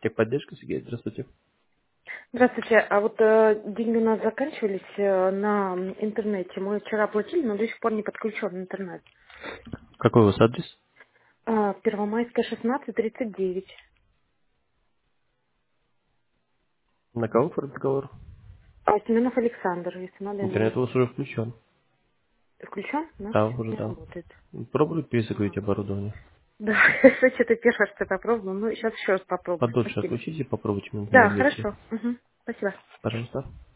Техподдержка, Сергей, здравствуйте. Здравствуйте. А вот деньги у нас заканчивались на интернете. Мы вчера оплатили, но до сих пор не подключен интернет. Какой у вас адрес? Первомайская, 1639. На кого разговор? Семенов Александр, если надо, ему Интернет у набрать. вас уже включен. Включен? У нас Да, уже не да. работает. Пробуйте перезагрузить оборудование. Да, что-то первое, что попробовал. Ну, сейчас еще раз попробую. Подольше Спасибо. отключите, попробуйте минут на Да, 200. хорошо. Мгм. Спасибо. Пожалуйста.